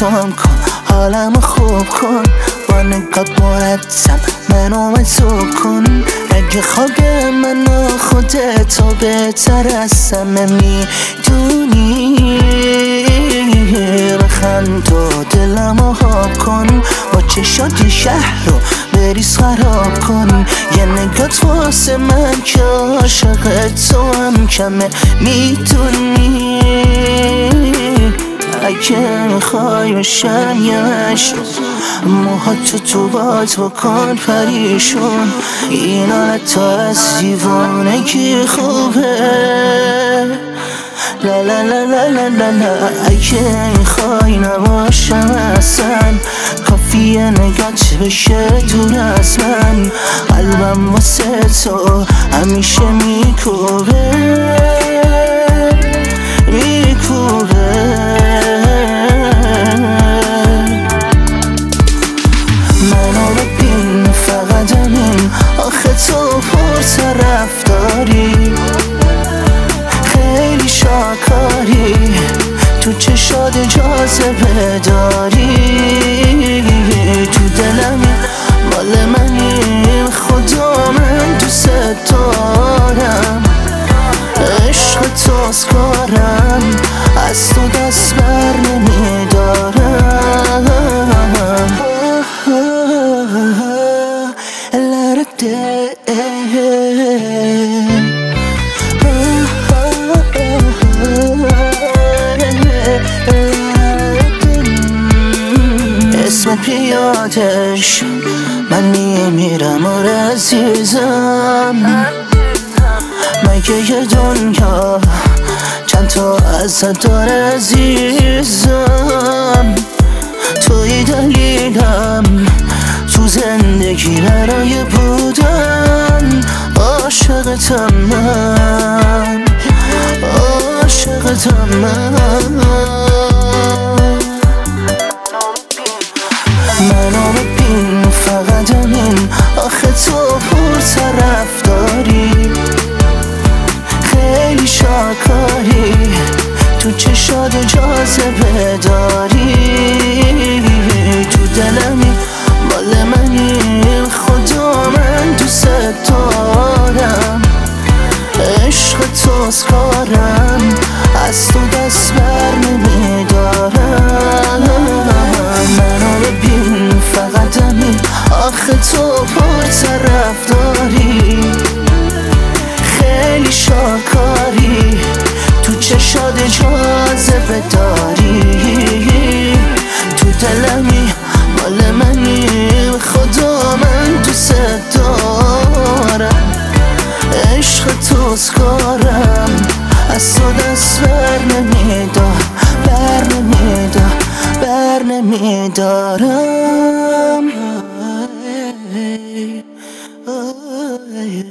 تام کن، حالم خوب کن، با نگات مرتب منو مجذوب کن. اگه خواب منو خودتو بهتر از همه میدونی، بخند و دلمو حاب کن، با چشات شهر رو بریز خراب کن. یه نگات واسه من که عاشق تو هم کمه میدونی. اگه میخوای بشم یه مشروب، موهاتو تو باد بکن پریشون. این حالت از دیوانگی خوبه، لا لا لا لا لا لا لا. اگه میخوای نباشم اصلا، کافیه نگات بشه دور از من. قلبم واسه تو همیشه میکوبه میکوبه. منو ببین فقط همین، آخه تو پرطرف داری، خیلی شاکاری، تو چشات جاذبه داری. تو دلمی مال منی، خدا من دوست دارم، عشق توست کارم، از تو دست بر نمیدارم. اسمت بیادش من میمیرم و عزیزم. مگه یه دنیا چند تا ازت داره عزیزم. توی دلیلم تو زندگی برای بودن. عاشقتم من، عاشقتم من. منو ببین فقط همین، آخه تو پرطرف داری، خیلی شاکاری، تو چشات جاذبه داری. تو دلمی مال منی، خدا من دوست دارم، عشق توست کارم، از تو دست بر نمیدارم. منو ببین فقط همین، آخه تو پرطرف داری، خیلی شاکاری، تو چشات جاذبه داری. تو دلمی مال منی، خدا من دوست دارم، عشق توست کارم، از تو دست بر نمیدارم، بر نمیدارم، بر نمیدارم.